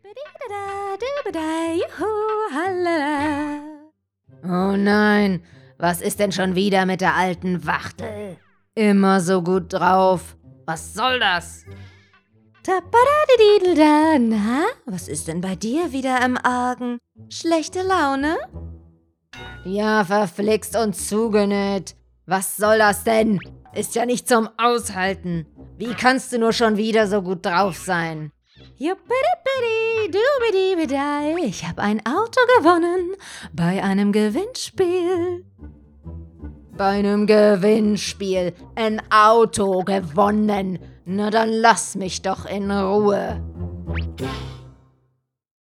Oh nein, was ist denn schon wieder mit der alten Wachtel? Immer so gut drauf. Was soll das? Na, was ist denn bei dir wieder im Argen? Schlechte Laune? Ja, verflixt und zugenäht. Was soll das denn? Ist ja nicht zum Aushalten. Wie kannst du nur schon wieder so gut drauf sein? Ich habe ein Auto gewonnen bei einem Gewinnspiel. Bei einem Gewinnspiel ein Auto gewonnen. Na dann lass mich doch in Ruhe.